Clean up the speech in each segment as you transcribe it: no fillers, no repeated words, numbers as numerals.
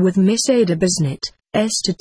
With Miss Ada Bisnet, to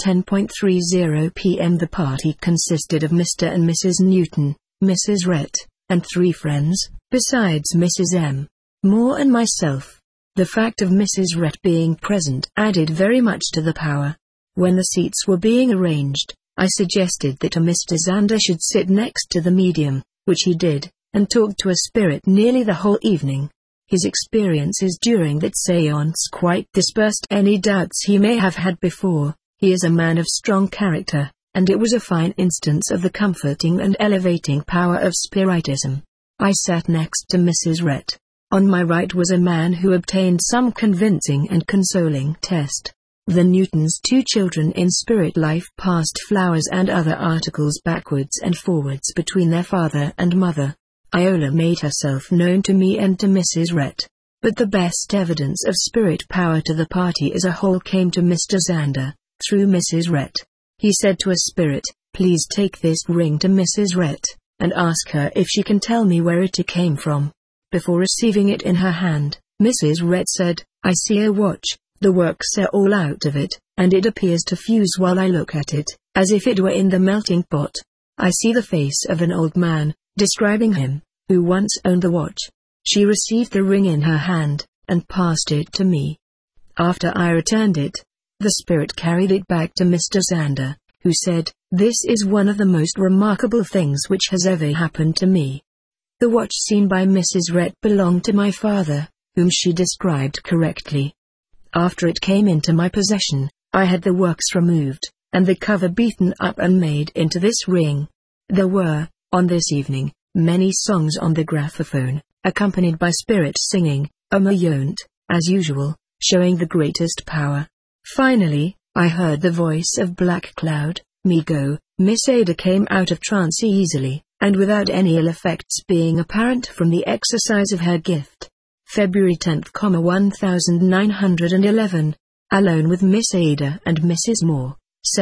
10:30 p.m. The party consisted of Mr. and Mrs. Newton, Mrs. Rhett, and 3 friends, besides Mrs. M. Moore and myself. The fact of Mrs. Rhett being present added very much to the power. When the seats were being arranged, I suggested that Mr. Zander should sit next to the medium, which he did, and talked to a spirit nearly the whole evening. His experiences during that séance quite dispersed any doubts he may have had before. He is a man of strong character, and it was a fine instance of the comforting and elevating power of Spiritism. I sat next to Mrs. Rhett. On my right was a man who obtained some convincing and consoling test. The Newtons' 2 children in spirit life passed flowers and other articles backwards and forwards between their father and mother. Iola made herself known to me and to Mrs. Rhett. But the best evidence of spirit power to the party as a whole came to Mr. Zander, through Mrs. Rhett. He said to a spirit, "Please take this ring to Mrs. Rhett, and ask her if she can tell me where it came from." Before receiving it in her hand, Mrs. Rhett said, "I see a watch, the works are all out of it, and it appears to fuse while I look at it, as if it were in the melting pot. I see the face of an old man," describing him, "who once owned the watch." She received the ring in her hand, and passed it to me. After I returned it, the spirit carried it back to Mr. Zander, who said, "This is one of the most remarkable things which has ever happened to me." The watch seen by Mrs. Rhett belonged to my father, whom she described correctly. After it came into my possession, I had the works removed, and the cover beaten up and made into this ring. There were, on this evening, many songs on the graphophone, accompanied by spirit singing, a mayont, as usual, showing the greatest power. Finally, I heard the voice of Black Cloud, "Me go." Miss Ada came out of trance easily, and without any ill effects being apparent from the exercise of her gift. February 10, 1911. Alone with Miss Ada and Mrs. Moore,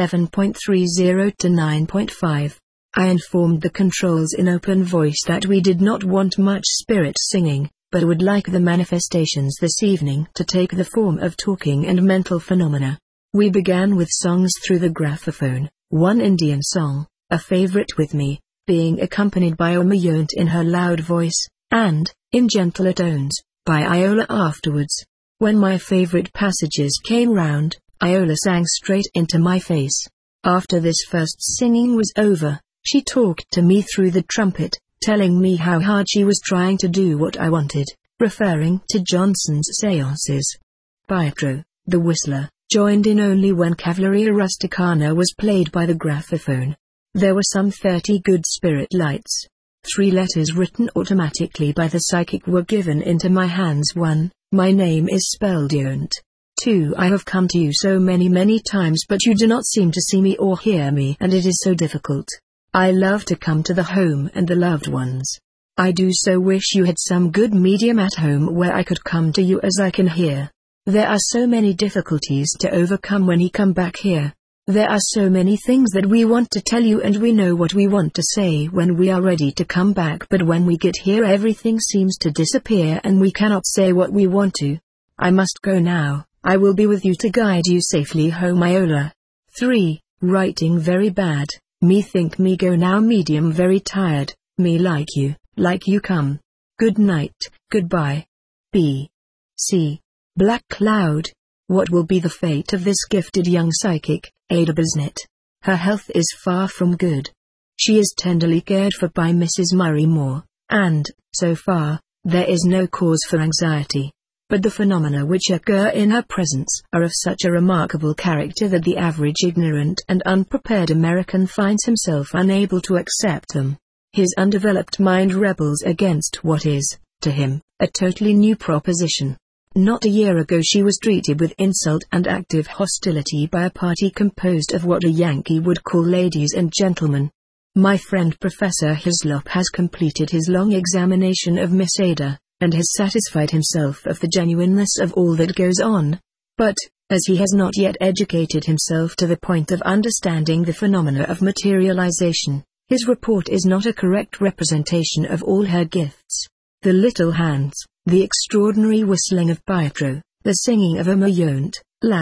7:30 to 9:5. I informed the controls in open voice that we did not want much spirit singing, but would like the manifestations this evening to take the form of talking and mental phenomena. We began with songs through the graphophone, one Indian song, a favorite with me, being accompanied by a mayont in her loud voice, and, in gentler tones, by Iola afterwards. When my favorite passages came round, Iola sang straight into my face. After this first singing was over, she talked to me through the trumpet, telling me how hard she was trying to do what I wanted, referring to Johnson's séances. Pietro, the whistler, joined in only when Cavalleria Rusticana was played by the graphophone. There were some 30 good spirit lights. 3 letters written automatically by the psychic were given into my hands. 1. My name is spelled Yont. 2. I have come to you so many times, but you do not seem to see me or hear me, and it is so difficult. I love to come to the home and the loved ones. I do so wish you had some good medium at home where I could come to you as I can hear. There are so many difficulties to overcome when you come back here. There are so many things that we want to tell you, and we know what we want to say when we are ready to come back, but when we get here everything seems to disappear and we cannot say what we want to. I must go now. I will be with you to guide you safely home, Iola. 3. Writing very bad. Me think me go now, medium very tired. Me like you come. Good night, goodbye. B. C. Black Cloud. What will be the fate of this gifted young psychic, Ada Bisnet? Her health is far from good. She is tenderly cared for by Mrs. Murray Moore, and, so far, there is no cause for anxiety. But the phenomena which occur in her presence are of such a remarkable character that the average ignorant and unprepared American finds himself unable to accept them. His undeveloped mind rebels against what is, to him, a totally new proposition. Not a year ago she was treated with insult and active hostility by a party composed of what a Yankee would call ladies and gentlemen. My friend Professor Hislop has completed his long examination of Miss Ada, and has satisfied himself of the genuineness of all that goes on. But, as he has not yet educated himself to the point of understanding the phenomena of materialization, his report is not a correct representation of all her gifts. The little hands, the extraordinary whistling of Pietro, the singing of a mayont, loud,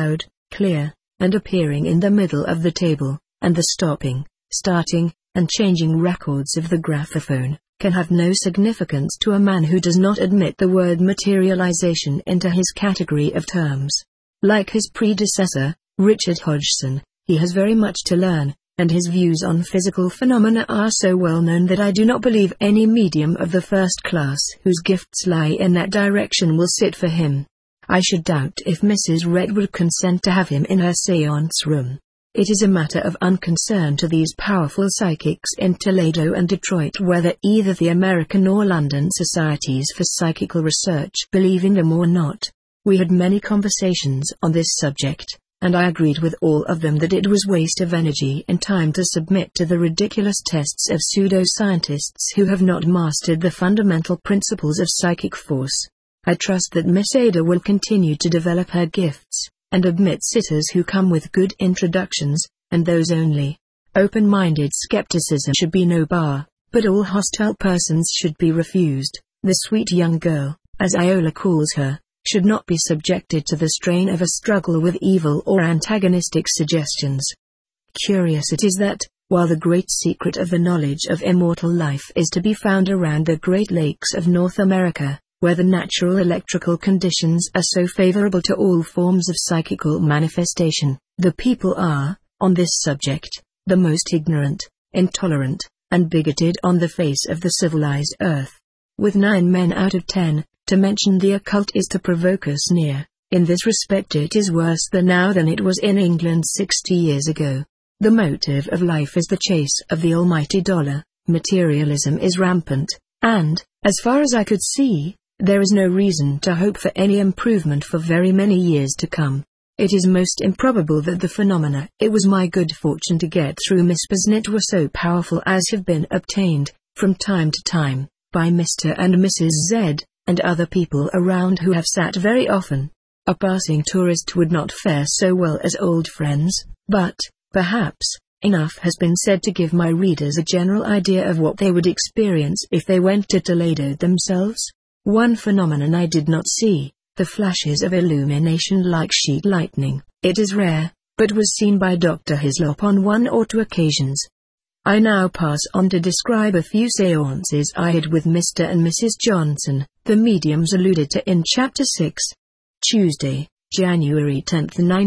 clear, and appearing in the middle of the table, and the stopping, starting, and changing records of the graphophone, can have no significance to a man who does not admit the word materialization into his category of terms. Like his predecessor, Richard Hodgson, he has very much to learn, and his views on physical phenomena are so well known that I do not believe any medium of the first class whose gifts lie in that direction will sit for him. I should doubt if Mrs. Red would consent to have him in her séance room. It is a matter of unconcern to these powerful psychics in Toledo and Detroit whether either the American or London Societies for Psychical Research believe in them or not. We had many conversations on this subject, and I agreed with all of them that it was waste of energy and time to submit to the ridiculous tests of pseudo-scientists who have not mastered the fundamental principles of psychic force. I trust that Miss Ada will continue to develop her gifts, and admit sitters who come with good introductions, and those only. Open-minded skepticism should be no bar, but all hostile persons should be refused. The sweet young girl, as Iola calls her, should not be subjected to the strain of a struggle with evil or antagonistic suggestions. Curious it is that, while the great secret of the knowledge of immortal life is to be found around the Great Lakes of North America, where the natural electrical conditions are so favorable to all forms of psychical manifestation, the people are, on this subject, the most ignorant, intolerant, and bigoted on the face of the civilized earth. With 9 men out of 10, to mention the occult is to provoke a sneer. In this respect it is worse now than it was in England 60 years ago. The motive of life is the chase of the almighty dollar. Materialism is rampant, and, as far as I could see, there is no reason to hope for any improvement for very many years to come. It is most improbable that the phenomena it was my good fortune to get through Miss Besnett were so powerful as have been obtained, from time to time, by Mr. and Mrs. Z, and other people around who have sat very often. A passing tourist would not fare so well as old friends, but, perhaps, enough has been said to give my readers a general idea of what they would experience if they went to Toledo themselves. One phenomenon I did not see, the flashes of illumination like sheet lightning. It is rare, but was seen by Dr. Hislop on 1 or 2 occasions. I now pass on to describe a few séances I had with Mr. and Mrs. Johnson, the mediums alluded to in Chapter 6. Tuesday, January 10,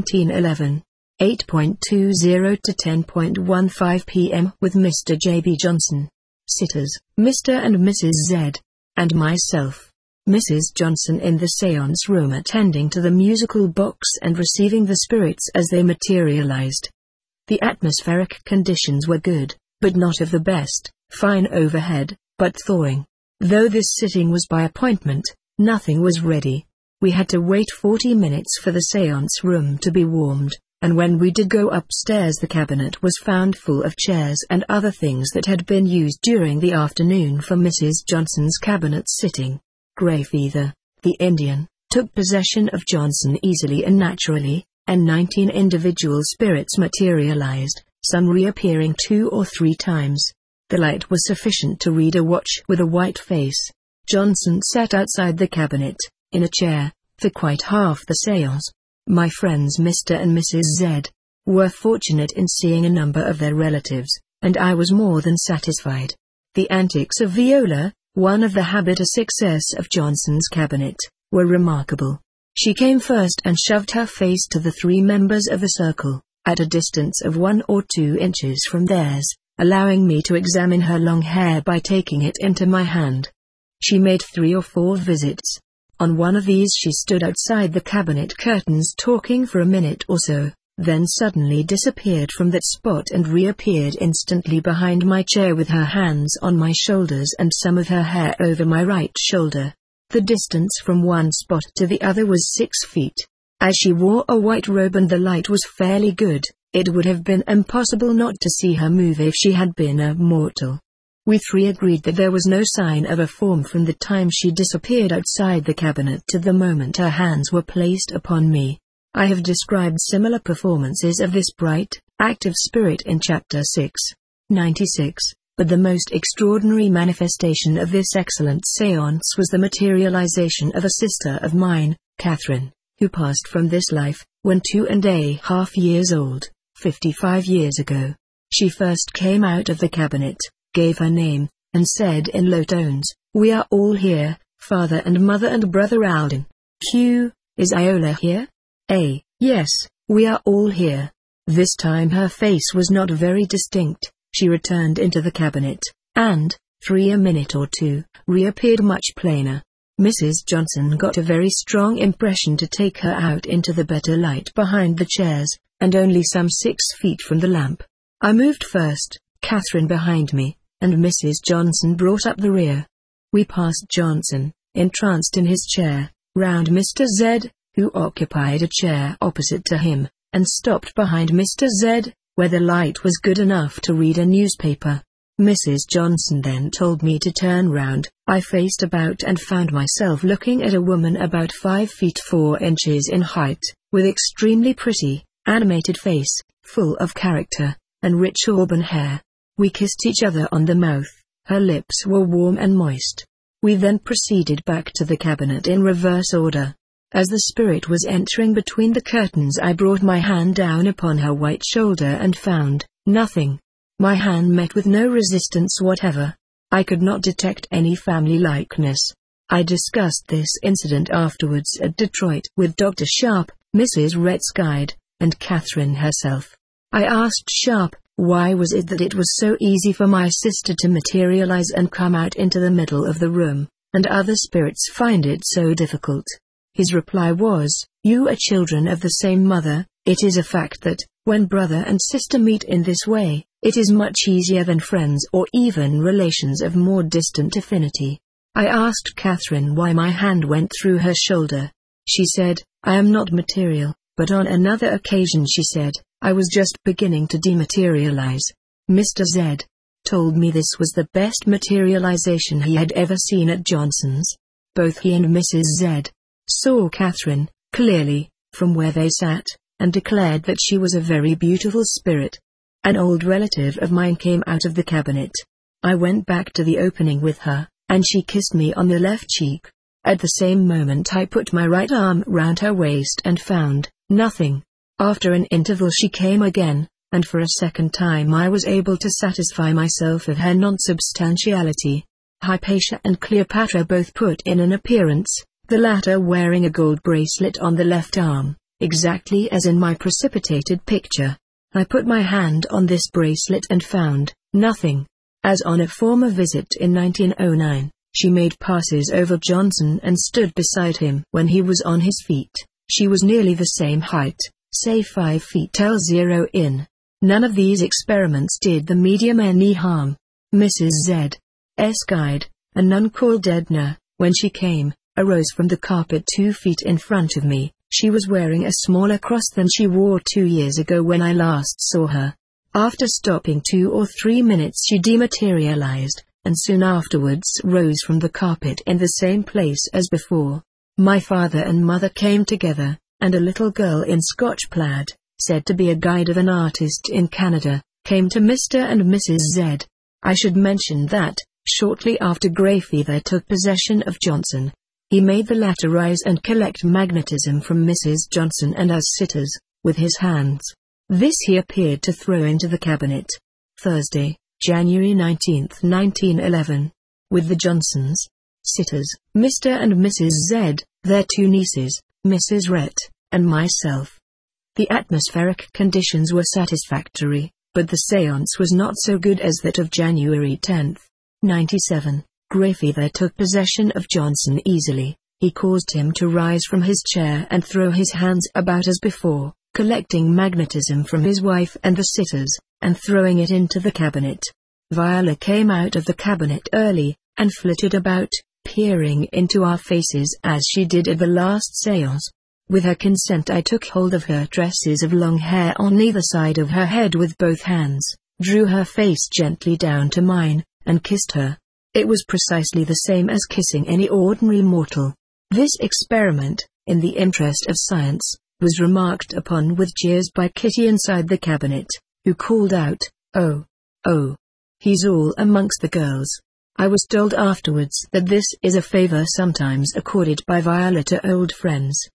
1911. 8:20 to 10:15 p.m. with Mr. J.B. Johnson. Sitters, Mr. and Mrs. Z. And myself. Mrs. Johnson in the séance room attending to the musical box and receiving the spirits as they materialized. The atmospheric conditions were good, but not of the best, fine overhead, but thawing. Though this sitting was by appointment, nothing was ready. We had to wait 40 minutes for the séance room to be warmed, and when we did go upstairs the cabinet was found full of chairs and other things that had been used during the afternoon for Mrs. Johnson's cabinet sitting. Grey fever, the Indian, took possession of Johnson easily and naturally, and 19 individual spirits materialized, some reappearing 2 or 3 times. The light was sufficient to read a watch with a white face. Johnson sat outside the cabinet, in a chair, for quite half the séance. My friends Mr. and Mrs. Z. were fortunate in seeing a number of their relatives, and I was more than satisfied. The antics of Viola, one of the habitus success of Johnson's cabinet, were remarkable. She came first and shoved her face to the 3 members of the circle, at a distance of 1 or 2 inches from theirs, allowing me to examine her long hair by taking it into my hand. She made 3 or 4 visits. On one of these she stood outside the cabinet curtains talking for a minute or so, then suddenly disappeared from that spot and reappeared instantly behind my chair with her hands on my shoulders and some of her hair over my right shoulder. The distance from one spot to the other was 6 feet. As she wore a white robe and the light was fairly good, it would have been impossible not to see her move if she had been a mortal. We 3 agreed that there was no sign of a form from the time she disappeared outside the cabinet to the moment her hands were placed upon me. I have described similar performances of this bright, active spirit in Chapter 6. 96, but the most extraordinary manifestation of this excellent séance was the materialization of a sister of mine, Catherine, who passed from this life, when 2.5 years old, 55 years ago. She first came out of the cabinet, gave her name, and said in low tones, "We are all here, father and mother and brother Alden. Q, is Iola here? A, yes, we are all here." This time her face was not very distinct. She returned into the cabinet, and, a minute or two, reappeared much plainer. Mrs. Johnson got a very strong impression to take her out into the better light behind the chairs, and only some 6 feet from the lamp. I moved first, Catherine behind me, and Mrs. Johnson brought up the rear. We passed Johnson, entranced in his chair, round Mr. Z, who occupied a chair opposite to him, and stopped behind Mr. Z, where the light was good enough to read a newspaper. Mrs. Johnson then told me to turn round. I faced about and found myself looking at a woman about 5 feet 4 inches in height, with extremely pretty, animated face, full of character, and rich auburn hair. We kissed each other on the mouth. Her lips were warm and moist. We then proceeded back to the cabinet in reverse order. As the spirit was entering between the curtains, I brought my hand down upon her white shoulder and found nothing. My hand met with no resistance whatever. I could not detect any family likeness. I discussed this incident afterwards at Detroit with Dr. Sharp, Mrs. Rhett's guide, and Catherine herself. I asked Sharp, why was it that it was so easy for my sister to materialize and come out into the middle of the room, and other spirits find it so difficult? His reply was, "You are children of the same mother. It is a fact that, when brother and sister meet in this way, it is much easier than friends or even relations of more distant affinity." I asked Catherine why my hand went through her shoulder. She said, "I am not material," but on another occasion she said, "I was just beginning to dematerialize." Mr. Z told me this was the best materialization he had ever seen at Johnson's. Both he and Mrs. Z saw Catherine, clearly, from where they sat, and declared that she was a very beautiful spirit. An old relative of mine came out of the cabinet. I went back to the opening with her, and she kissed me on the left cheek. At the same moment I put my right arm round her waist and found nothing. After an interval she came again, and for a second time I was able to satisfy myself of her non-substantiality. Hypatia and Cleopatra both put in an appearance, the latter wearing a gold bracelet on the left arm, exactly as in my precipitated picture. I put my hand on this bracelet and found nothing. As on a former visit in 1909, she made passes over Johnson and stood beside him when he was on his feet. She was nearly the same height, say 5 feet L0 in. None of these experiments did the medium any harm. Mrs. Z.'s guide, a nun called Edna, when she came, arose from the carpet 2 feet in front of me. She was wearing a smaller cross than she wore 2 years ago when I last saw her. After stopping 2 or 3 minutes she dematerialized, and soon afterwards rose from the carpet in the same place as before. My father and mother came together, and a little girl in Scotch plaid, said to be a guide of an artist in Canada, came to Mr. and Mrs. Z. I should mention that, shortly after Greyfeather took possession of Johnson, he made the latter rise and collect magnetism from Mrs. Johnson and us sitters, with his hands. This he appeared to throw into the cabinet. Thursday, January 19, 1911. With the Johnsons, sitters, Mr. and Mrs. Z, their 2 nieces, Mrs. Rhett, and myself. The atmospheric conditions were satisfactory, but the séance was not so good as that of January 10, 97. Greyfeather took possession of Johnson easily. He caused him to rise from his chair and throw his hands about as before, collecting magnetism from his wife and the sitters, and throwing it into the cabinet. Viola came out of the cabinet early, and flitted about, peering into our faces as she did at the last séance. With her consent I took hold of her tresses of long hair on either side of her head with both hands, drew her face gently down to mine, and kissed her. It was precisely the same as kissing any ordinary mortal. This experiment, in the interest of science, was remarked upon with jeers by Kitty inside the cabinet, who called out, "Oh, he's all amongst the girls." I was told afterwards that this is a favor sometimes accorded by Viola to old friends.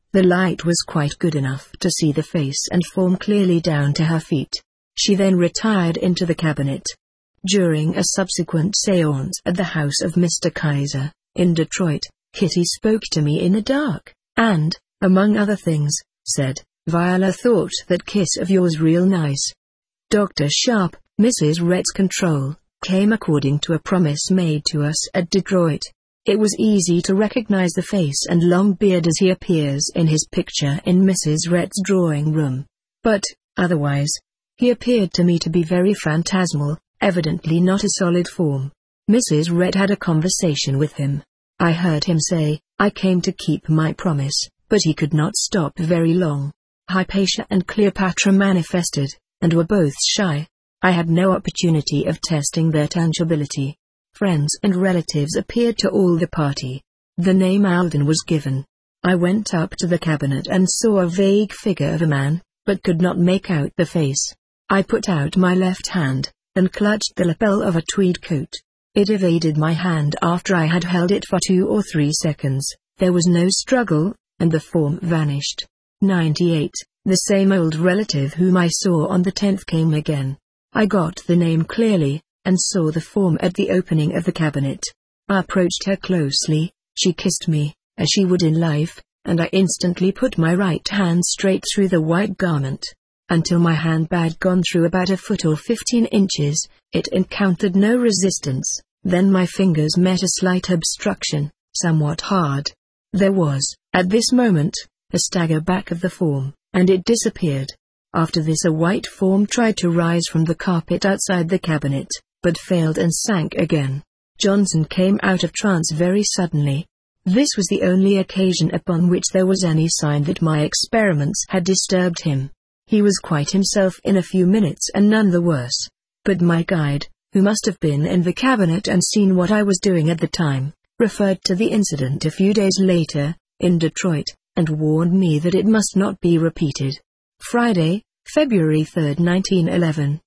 The light was quite good enough to see the face and form clearly down to her feet. She then retired into the cabinet. During a subsequent séance at the house of Mr. Kaiser, in Detroit, Kitty spoke to me in the dark, and, among other things, said, "Viola thought that kiss of yours real nice." Dr. Sharp, Mrs. Rhett's control, came according to a promise made to us at Detroit. It was easy to recognize the face and long beard as he appears in his picture in Mrs. Rhett's drawing room. But, otherwise, he appeared to me to be very phantasmal, evidently not a solid form. Mrs. Rhett had a conversation with him. I heard him say, "I came to keep my promise," but he could not stop very long. Hypatia and Cleopatra manifested, and were both shy. I had no opportunity of testing their tangibility. Friends and relatives appeared to all the party. The name Alden was given. I went up to the cabinet and saw a vague figure of a man, but could not make out the face. I put out my left hand, and clutched the lapel of a tweed coat. It evaded my hand after I had held it for 2 or 3 seconds. There was no struggle, and the form vanished. 98. The same old relative whom I saw on the 10th came again. I got the name clearly, and saw the form at the opening of the cabinet. I approached her closely. She kissed me, as she would in life, and I instantly put my right hand straight through the white garment. Until my hand had gone through about a foot or 15 inches, it encountered no resistance. Then my fingers met a slight obstruction, somewhat hard. There was, at this moment, a stagger back of the form, and it disappeared. After this a white form tried to rise from the carpet outside the cabinet, but failed and sank again. Johnson came out of trance very suddenly. This was the only occasion upon which there was any sign that my experiments had disturbed him. He was quite himself in a few minutes and none the worse. But my guide, who must have been in the cabinet and seen what I was doing at the time, referred to the incident a few days later, in Detroit, and warned me that it must not be repeated. Friday, February 3, 1911.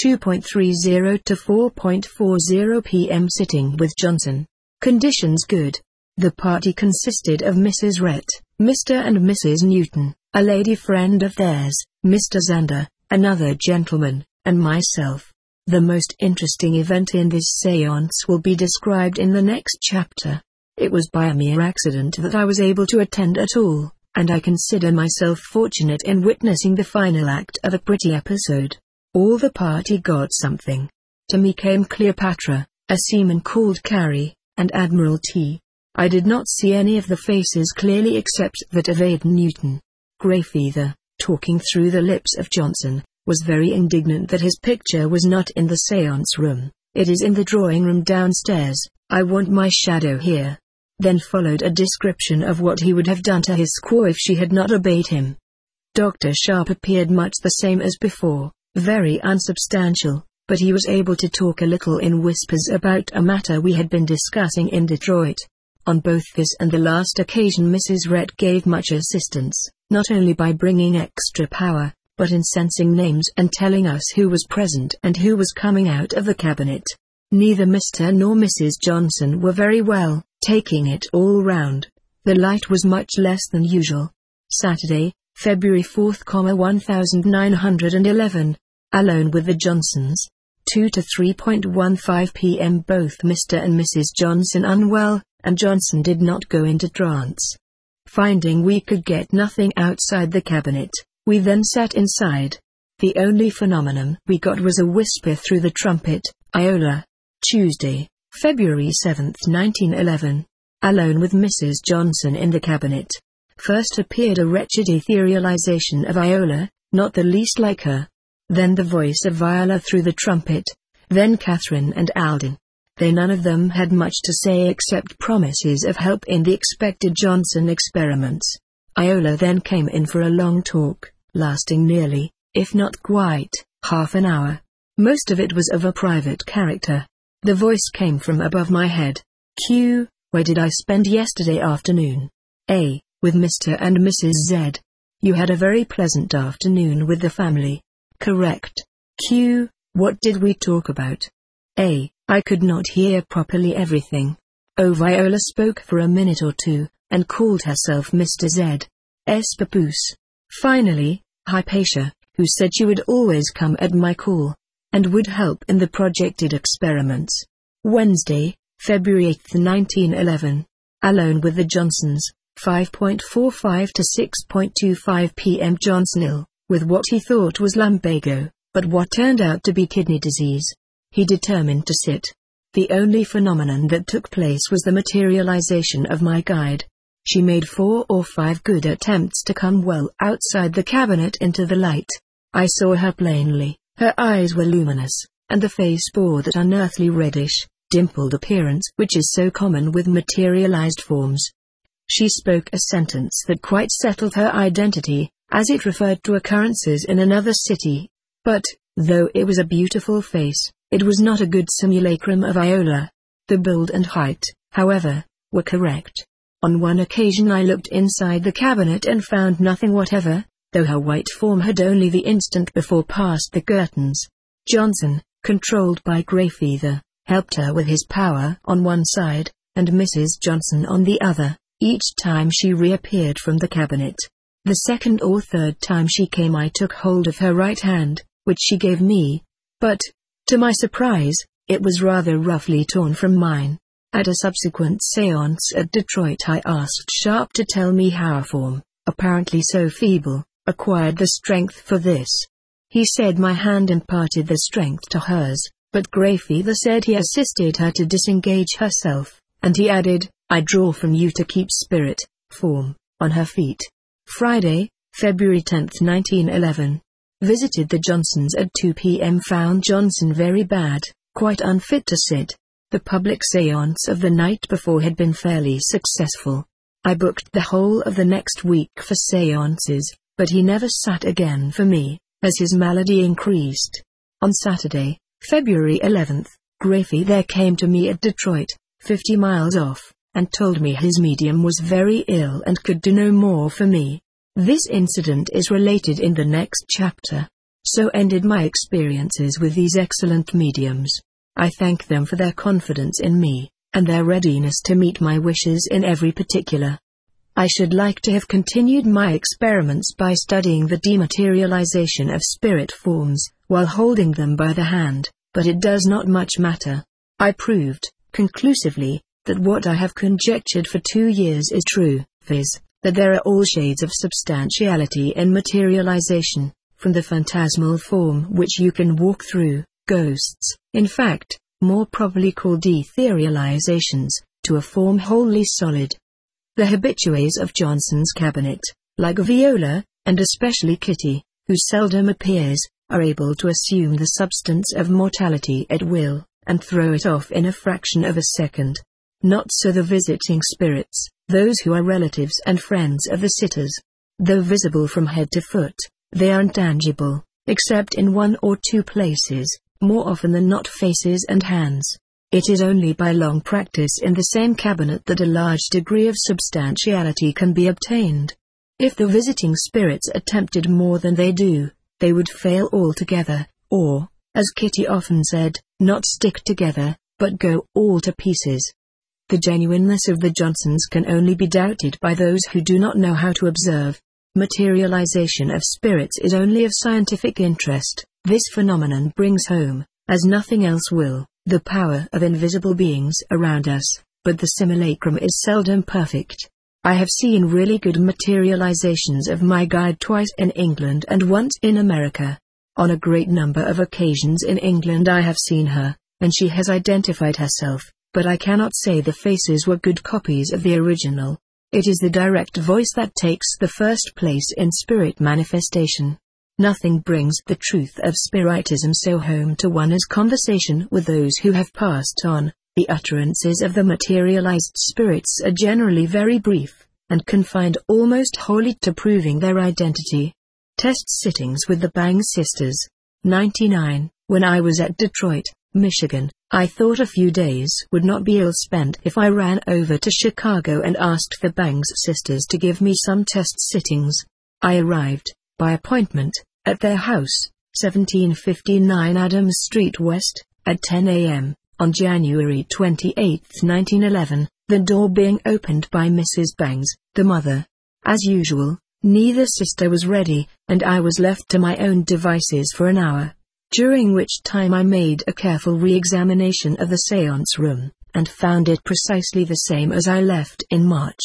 2:30 to 4:40 p.m. Sitting with Johnson. Conditions good. The party consisted of Mrs. Rhett, Mr. and Mrs. Newton, a lady friend of theirs, Mr. Zander, another gentleman, and myself. The most interesting event in this séance will be described in the next chapter. It was by a mere accident that I was able to attend at all, and I consider myself fortunate in witnessing the final act of a pretty episode. All the party got something. To me came Cleopatra, a seaman called Carey, and Admiral T. I did not see any of the faces clearly except that of Aiden Newton. Greyfeather, talking through the lips of Johnson, was very indignant that his picture was not in the séance room. "It is in the drawing room downstairs. I want my shadow here." Then followed a description of what he would have done to his squaw if she had not obeyed him. Dr. Sharp appeared much the same as before, very unsubstantial, but he was able to talk a little in whispers about a matter we had been discussing in Detroit. On both this and the last occasion Mrs. Rhett gave much assistance, not only by bringing extra power, but in sensing names and telling us who was present and who was coming out of the cabinet. Neither Mr. nor Mrs. Johnson were very well, taking it all round. The light was much less than usual. Saturday, February 4, 1911. Alone with the Johnsons. 2 to 3:15 p.m. Both Mr. and Mrs. Johnson unwell, and Johnson did not go into trance. Finding we could get nothing outside the cabinet, we then sat inside. The only phenomenon we got was a whisper through the trumpet, "Iola." Tuesday, February 7, 1911. Alone with Mrs. Johnson in the cabinet. First appeared a wretched etherealization of Iola, not the least like her. Then the voice of Viola through the trumpet. Then Catherine and Alden. They none of them had much to say except promises of help in the expected Johnson experiments. Iola then came in for a long talk, lasting nearly, if not quite, half an hour. Most of it was of a private character. The voice came from above my head. Q. Where did I spend yesterday afternoon? A. With Mr. and Mrs. Z. You had a very pleasant afternoon with the family. Correct. Q. What did we talk about? A. I could not hear properly everything. O. Viola spoke for a minute or two, and called herself Mr. Z. papoose. Finally, Hypatia, who said she would always come at my call, and would help in the projected experiments. Wednesday, February 8, 1911. Alone with the Johnsons, 5:45 to 6:25 p.m. Johnson ill, with what he thought was lumbago, but what turned out to be kidney disease. He determined to sit. The only phenomenon that took place was the materialization of my guide. She made 4 or 5 good attempts to come well outside the cabinet into the light. I saw her plainly. Her eyes were luminous, and the face bore that unearthly reddish, dimpled appearance which is so common with materialized forms. She spoke a sentence that quite settled her identity, as it referred to occurrences in another city. But, though it was a beautiful face, it was not a good simulacrum of Iola. The build and height, however, were correct. On one occasion I looked inside the cabinet and found nothing whatever, though her white form had only the instant before passed the curtains. Johnson, controlled by grey fever, helped her with his power on one side, and Mrs. Johnson on the other, each time she reappeared from the cabinet. The second or third time she came I took hold of her right hand, which she gave me, but, to my surprise, it was rather roughly torn from mine. At a subsequent séance at Detroit I asked Sharp to tell me how a form, apparently so feeble, acquired the strength for this. He said my hand imparted the strength to hers, but Greyfeather said he assisted her to disengage herself, and he added, I draw from you to keep spirit, form, on her feet. Friday, February 10, 1911. Visited the Johnsons at 2 p.m. Found Johnson very bad, quite unfit to sit. The public séance of the night before had been fairly successful. I booked the whole of the next week for séances, but he never sat again for me, as his malady increased. On Saturday, February 11, Greyfeather came to me at Detroit, 50 miles off, and told me his medium was very ill and could do no more for me. This incident is related in the next chapter. So ended my experiences with these excellent mediums. I thank them for their confidence in me, and their readiness to meet my wishes in every particular. I should like to have continued my experiments by studying the dematerialization of spirit forms, while holding them by the hand, but it does not much matter. I proved, conclusively, that what I have conjectured for 2 years is true, viz., that there are all shades of substantiality in materialization, from the phantasmal form which you can walk through, ghosts, in fact, more properly called etherealizations, to a form wholly solid. The habitués of Johnson's cabinet, like Viola, and especially Kitty, who seldom appears, are able to assume the substance of mortality at will, and throw it off in a fraction of a second. Not so the visiting spirits, those who are relatives and friends of the sitters. Though visible from head to foot, they are intangible, except in 1 or 2 places, more often than not faces and hands. It is only by long practice in the same cabinet that a large degree of substantiality can be obtained. If the visiting spirits attempted more than they do, they would fail altogether, or, as Kitty often said, not stick together, but go all to pieces. The genuineness of the Johnsons can only be doubted by those who do not know how to observe. Materialization of spirits is only of scientific interest. This phenomenon brings home, as nothing else will, the power of invisible beings around us, but the simulacrum is seldom perfect. I have seen really good materializations of my guide twice in England and once in America. On a great number of occasions in England I have seen her, and she has identified herself, but I cannot say the faces were good copies of the original. It is the direct voice that takes the first place in spirit manifestation. Nothing brings the truth of spiritism so home to one as conversation with those who have passed on. The utterances of the materialized spirits are generally very brief, and confined almost wholly to proving their identity. Test sittings with the Bang sisters. 99. When I was at Detroit, Michigan, I thought a few days would not be ill spent if I ran over to Chicago and asked the Bangs sisters to give me some test sittings. I arrived, by appointment, at their house, 1759 Adams Street West, at 10 a.m., on January 28, 1911, the door being opened by Mrs. Bangs, the mother. As usual, Neither sister was ready, and I was left to my own devices for an hour, during which time I made a careful re-examination of the séance room, and found it precisely the same as I left in March,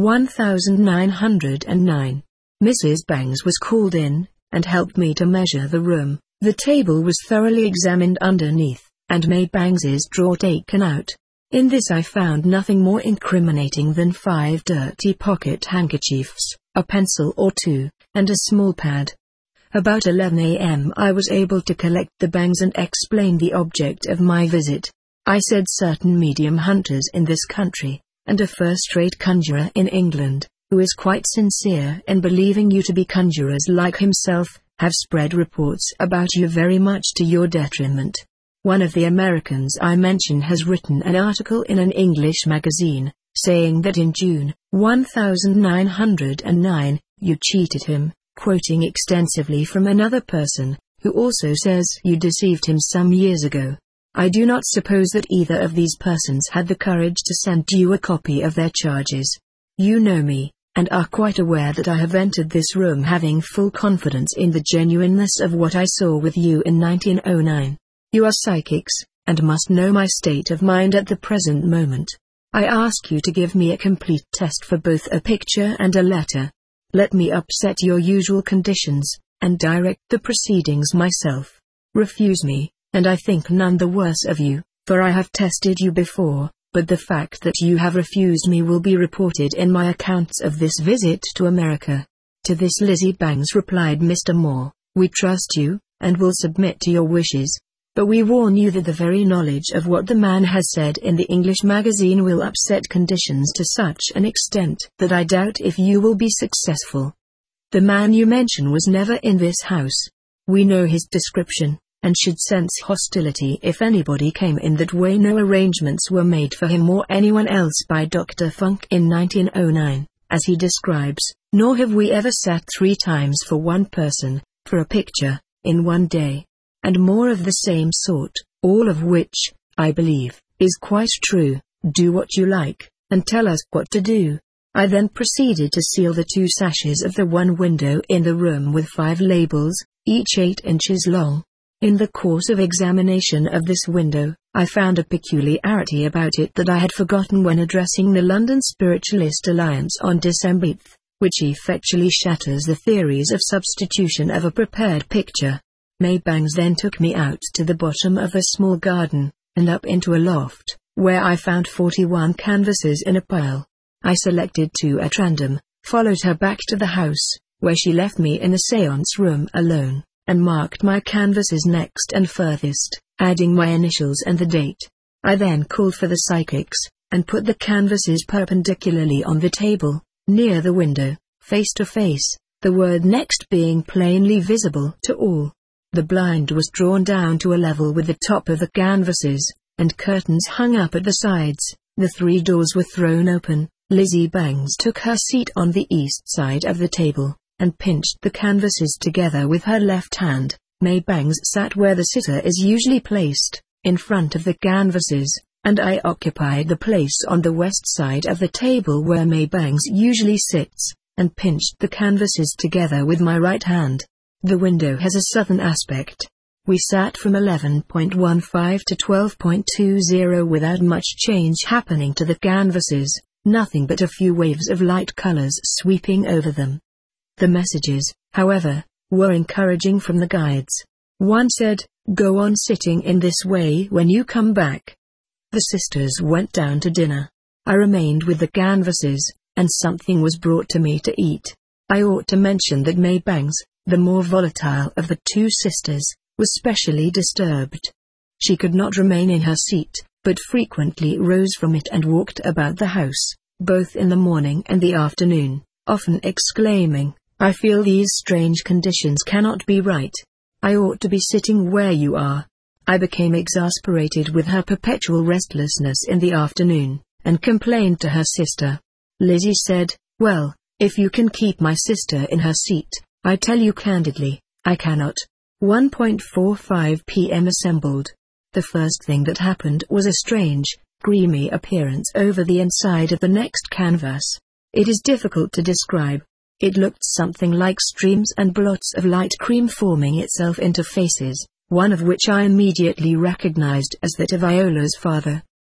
1909. Mrs. Bangs was called in, and helped me to measure the room. The table was thoroughly examined underneath, and May Bangs's drawer taken out. In this I found nothing more incriminating than 5 dirty pocket handkerchiefs, a pencil or two, and a small pad. About 11 a.m. I was able to collect the Bangs and explain the object of my visit. I said certain medium hunters in this country, and a first-rate conjurer in England, who is quite sincere in believing you to be conjurers like himself, have spread reports about you very much to your detriment. One of the Americans I mention has written an article in an English magazine, saying that in June, 1909, you cheated him, quoting extensively from another person, who also says you deceived him some years ago. I do not suppose that either of these persons had the courage to send you a copy of their charges. You know me, and are quite aware that I have entered this room having full confidence in the genuineness of what I saw with you in 1909. You are psychics, and must know my state of mind at the present moment. I ask you to give me a complete test for both a picture and a letter. Let me upset your usual conditions, and direct the proceedings myself. Refuse me, and I think none the worse of you, for I have tested you before, but the fact that you have refused me will be reported in my accounts of this visit to America. To this Lizzie Bangs replied Mr. Moore, we trust you, and will submit to your wishes, but we warn you that the very knowledge of what the man has said in the English magazine will upset conditions to such an extent that I doubt if you will be successful. The man you mention was never in this house. We know his description, and should sense hostility if anybody came in that way. No arrangements were made for him or anyone else by Dr. Funk in 1909, as he describes, nor have we ever sat 3 times for one person, for a picture, in one day, and more of the same sort, all of which, I believe, is quite true. Do what you like, and tell us what to do. I then proceeded to seal the 2 sashes of the one window in the room with 5 labels, each 8 inches long. In the course of examination of this window, I found a peculiarity about it that I had forgotten when addressing the London Spiritualist Alliance on December 8, which effectually shatters the theories of substitution of a prepared picture. May Bangs then took me out to the bottom of a small garden, and up into a loft, where I found 41 canvases in a pile. I selected 2 at random, followed her back to the house, where she left me in the séance room alone, and marked my canvases next and furthest, adding my initials and the date. I then called for the psychics, and put the canvases perpendicularly on the table, near the window, face to face, the word next being plainly visible to all. The blind was drawn down to a level with the top of the canvases, and curtains hung up at the sides. The 3 doors were thrown open. Lizzie Bangs took her seat on the east side of the table, and pinched the canvases together with her left hand. May Bangs sat where the sitter is usually placed, in front of the canvases, and I occupied the place on the west side of the table where May Bangs usually sits, and pinched the canvases together with my right hand. The window has a southern aspect. We sat from 11.15 to 12.20 without much change happening to the canvases, nothing but a few waves of light colors sweeping over them. The messages, however, were encouraging from the guides. One said, "Go on sitting in this way when you come back." The sisters went down to dinner. I remained with the canvases, and something was brought to me to eat. I ought to mention that May Bangs, the more volatile of the 2 sisters, was specially disturbed. She could not remain in her seat, but frequently rose from it and walked about the house, both in the morning and the afternoon, often exclaiming, "I feel these strange conditions cannot be right. I ought to be sitting where you are." I became exasperated with her perpetual restlessness in the afternoon, and complained to her sister. Lizzie said, "Well, if you can keep my sister in her seat, I tell you candidly, I cannot." 1:45 p.m. assembled. The first thing that happened was a strange, creamy appearance over the inside of the next canvas. It is difficult to describe. It looked something like streams and blots of light cream forming itself into faces, one of which I immediately recognized as that of Iola's father.